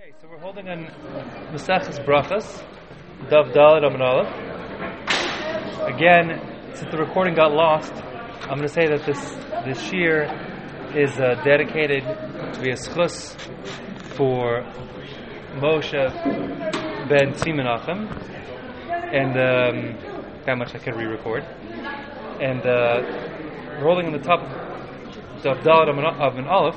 Okay, so we're holding on Maseches Brachas, Daf Daled Amud Aleph. Again, since the recording got lost, I'm going to say that this shir is dedicated to be a schus for Moshe ben Tzimmenachem, and that much I can re-record. And we're holding on the top of Daf Daled Amud Aleph.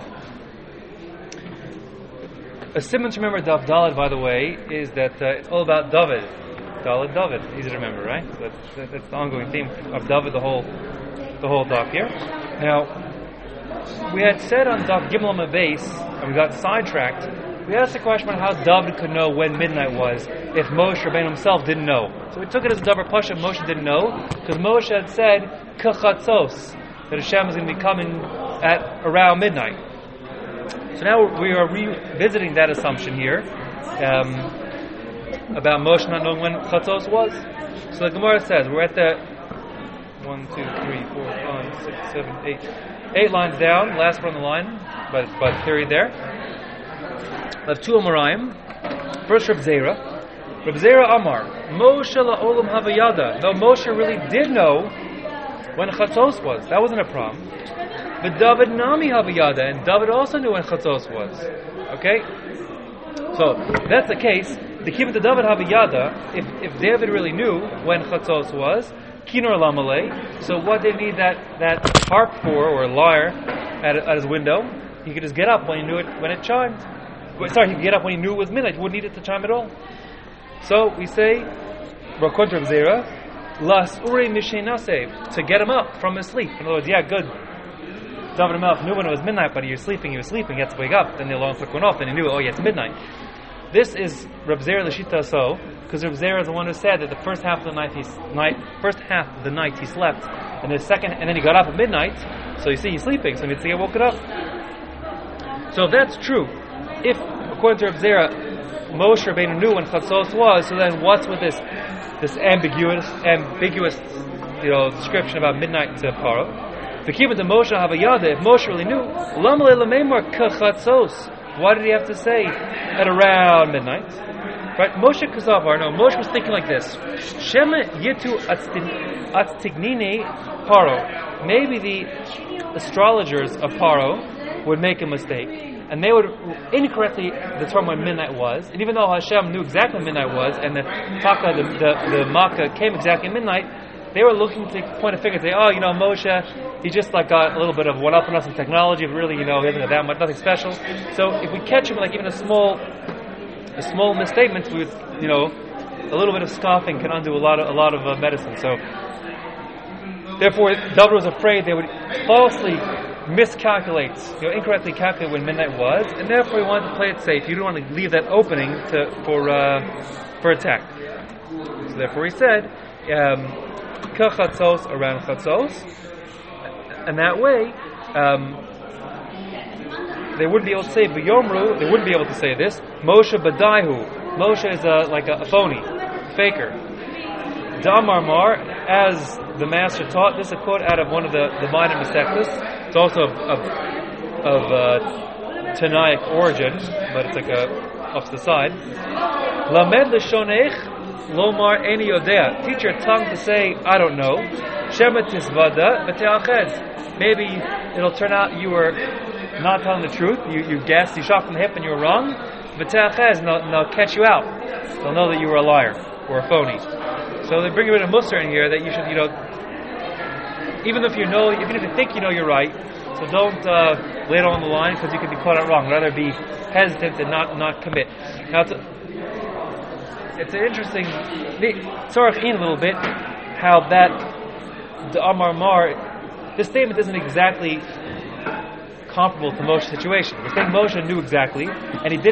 A simon to remember Daf Daled, by the way, is that it's all about David. David. Easy to remember, right? That's the ongoing theme of David, the whole Daf here. Now, we had said on Daf Gimel Amud Beis, and we got sidetracked. We asked the question about how David could know when midnight was if Moshe Rabbeinu himself didn't know. So we took it as a Davar Pasha. Moshe didn't know because Moshe had said Kachatzos, that Hashem is going to be coming at around midnight. So now we are revisiting that assumption here about Moshe not knowing when Chatzos was. So the Gemara says, we're at the 1, 2, 3, 4, 5, 6, 7, 8 lines down, last one on the line, by the period there. We have two Amoraim. First Reb Zera. Reb Zera Amar, Moshe la'olam havayada. No, Moshe really did know when Chatzos was. That wasn't a problem. But David Nami Havayada, and David also knew when Chatzos was. Okay? So, if that's the case, the Kibbutz of David Havayada, if David really knew when Chatzos was, Kinor Lamalei, so what did he need that harp for, or lyre, at his window? He could just get up when he knew it, when it chimed. Sorry, he could get up when he knew it was midnight. He wouldn't need it to chime at all. So, we say, Rakot Reb Zera, Las Uri Mishenaseh, to get him up from his sleep. In other words, yeah, good. David Melech knew when it was midnight, but he was sleeping, he had to wake up, then the alarm clock went off, then he knew, it's midnight. This is Reb Zera L'Shita So, because Reb Zera is the one who said that the first half of the night he slept, and then he got up at midnight, so you see he's sleeping, so he needs to get woken up. So if that's true, if, according to Reb Zera, Moshe Rabbeinu knew when Chatzos was, so then what's with this ambiguous description about midnight to Paro? The Kibbutz of Moshe Havayada, if Moshe really knew, why did he have to say at around midnight? Right? Moshe was thinking like this. Shema yitu atztignine Paro. Maybe the astrologers of Paro would make a mistake, and they would incorrectly determine when midnight was. And even though Hashem knew exactly when midnight was, and the Makkah came exactly at midnight, they were looking to point a finger and say, Moshe, he just got a little bit of one-up on us in technology, but really, he hasn't got that much, nothing special. So if we catch him even a small misstatement, we would, a little bit of scoffing can undo a lot of medicine. So therefore, David was afraid they would falsely miscalculate, incorrectly calculate when midnight was, and therefore he wanted to play it safe. He didn't want to leave that opening for attack. So therefore he said, Kachatzos around Chatzos, and that way they wouldn't be able to say B'yomru. They wouldn't be able to say this. Moshe Badaihu. Moshe is like a phony, faker. Damar Mar, as the master taught. This is a quote out of one of the minor Masechtas. It's also of Tanaic origin, but it's off to the side. Lamed l'shonech. Lomar eni yodea. Teach your tongue to say, I don't know. Shema tisvada v'te'achez. Maybe it'll turn out you were not telling the truth. You guessed, you shot from the hip and you were wrong. V'te'achez, and they'll catch you out. They'll know that you were a liar or a phony. So they bring a bit of mussar in here that you should, even if you think you know you're right, so don't lay it on the line because you could be caught out wrong. Rather be hesitant and not commit. Now, it's an interesting tzarech in a little bit how that the Amar Mar, this statement isn't exactly comparable to Moshe's situation. We're saying Moshe knew exactly, and he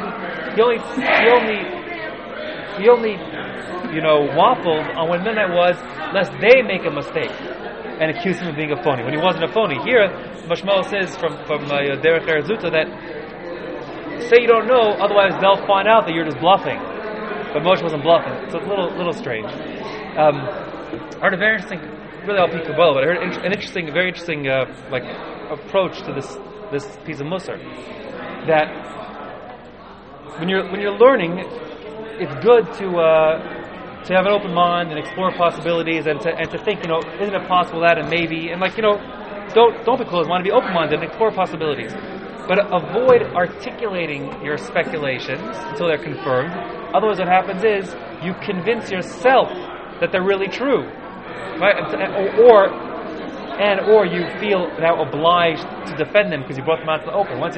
only waffled on when midnight was, lest they make a mistake and accuse him of being a phony when he wasn't a phony. Here, Mashmal says from Derech Eretz Zuta that say you don't know, otherwise they'll find out that you're just bluffing. But Moshe wasn't bluffing. So it's a little strange. I heard a very interesting, really all people well, but I heard a very interesting approach to this piece of Musar. That when you're learning, it's good to have an open mind and explore possibilities and to think, isn't it possible that, and maybe, and don't be closed. Want to be open minded and explore possibilities, but avoid articulating your speculations until they're confirmed. Otherwise, what happens is you convince yourself that they're really true, right? Or you feel now obliged to defend them because you brought them out to the open. Once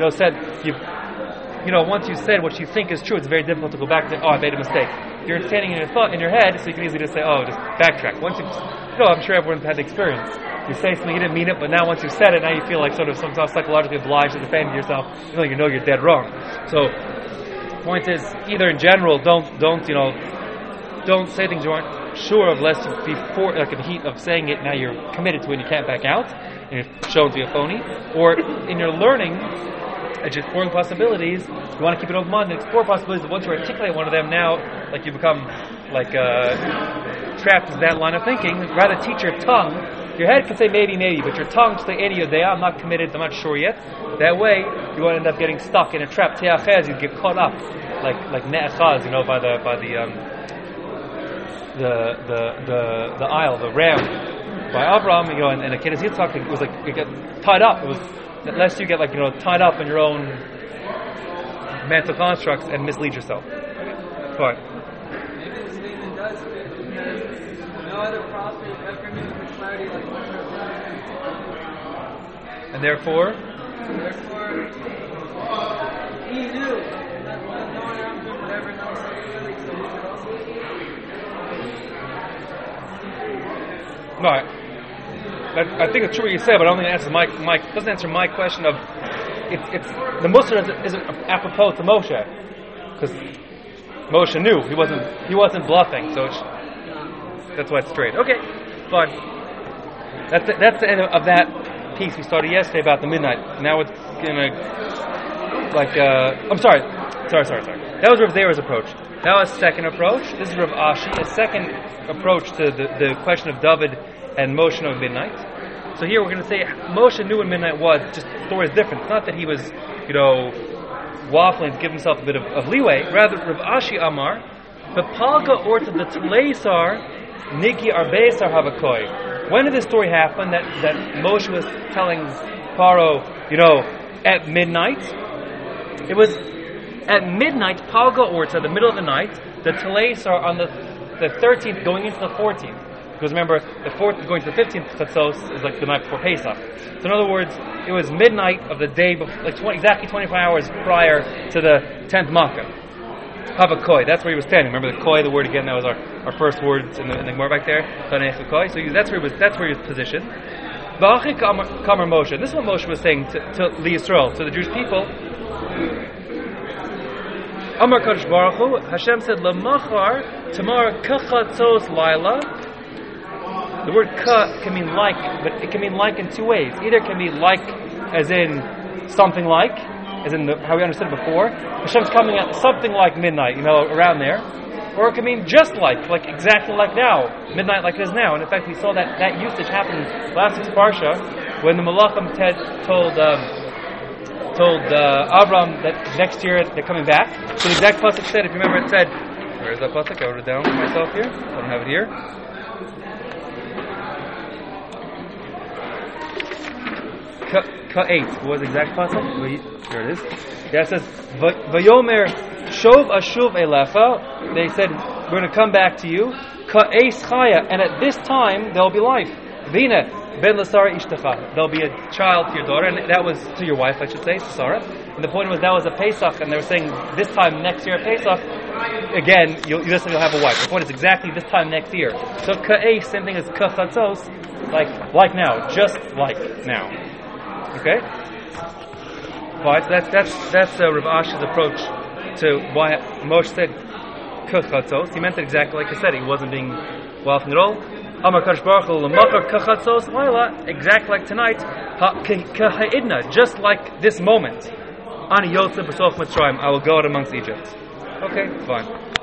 once you said what you think is true, it's very difficult to go back to, I made a mistake. You're standing in your head, so you can easily just say, just backtrack. Once I'm sure everyone's had the experience. You say something, you didn't mean it, but now once you said it, now you feel like sort of somehow psychologically obliged to defend yourself, even though you know you're dead wrong. So, point is, either in general, don't say things you aren't sure of, lest before, like in the heat of saying it, now you're committed to it and you can't back out, and you're shown to be a phony. Or in your learning, as you're exploring possibilities, you want to keep it open-minded and explore possibilities, but once you articulate one of them, now, like you become trapped in that line of thinking. Rather teach your tongue. Your head can say maybe, but your tongue can say any of I'm not committed, I'm not sure yet. That way, you won't end up getting stuck in a trap. Te'achez, you get caught up, like ne'achaz, by the aisle, the ram by Abraham, and the Kenes Yitzchak, it was like you get tied up. It was lest you get tied up in your own mental constructs and mislead yourself. Fine. Maybe the statement does fit because no other prophet ever knew for clarity like one of the and therefore, he knew that no one after would ever know so clearly, so he could also. Right. I think it's true what you said, but I don't think it answers my doesn't answer my question of it's the Musar isn't apropos to Moshe, because Moshe knew he wasn't bluffing, so that's why it's straight. Okay, fine. That's the end of that piece we started yesterday about the midnight. Now it's gonna I'm sorry. That was Rav Zera's approach. Now a second approach. This is Rav Ashi, a second approach to the question of David and Moshe knowing midnight. So here we're going to say Moshe knew when midnight was. Just the story is different. It's not that he was, waffling to give himself a bit of leeway. Rather, Rav Ashi Amar, Bepalga orta the Tleisar Niki Arbesar Havakoi. When did this story happen? That Moshe was telling Paro, at midnight. It was at midnight, Palga Orta, the middle of the night. The Tleisar on the 13th, going into the 14th. Because remember, the 4th going to the 15th Chatzos is like the night before Pesach. So in other words, it was midnight of the day before, exactly 24 hours prior to the 10th Makkah. Havakoi, that's where he was standing. Remember the koi, the word again, that was our first word in the Gemara back there. So that's where he was positioned. V'achik Kamar Moshe. This is what Moshe was saying to Yisrael, to the Jewish people. Amar Kadosh Baruch Hu, Hashem said, Lamachar, tomorrow kachatzos laila. The word ka can mean like, but it can mean like in two ways. Either it can be like as in something like, as in how we understood it before. Hashem's coming at something like midnight, around there. Or it can mean just like exactly like now, midnight like it is now. And in fact, we saw that usage happen last week's Parsha, when the Malachim told Avram that next year they're coming back. So the exact pasuk said, if you remember, it said, where is that pasuk? I wrote it down for myself here. I don't have it here. Ka-8. What was the exact pasuk? Here it is. Yeah, it says, Vayomer Shov Ashuv Elecha. They said, we're going to come back to you. Ka-Eis Chaya. And at this time, there will be life. Vina Ben Lasara Ishtecha. There'll be a child to your daughter, and that was to your wife, I should say, Sarah. And the point was that was a Pesach, and they were saying this time next year at Pesach, again, you'll have a wife. The point is exactly this time next year. So Ka'eh, same thing as Kachatzos, like now, just like now. Okay? Right, so that's Rav Ashi's approach to why Moshe said Kachatzos. He meant it exactly like I said. He wasn't being waffling at all. Amar Kadosh Baruch Hu l'machar kachatzos laila, exactly like tonight, kaha'idna, just like this moment. Ani yotze b'sof Mitzrayim, I will go out amongst Egypt. Okay, fine.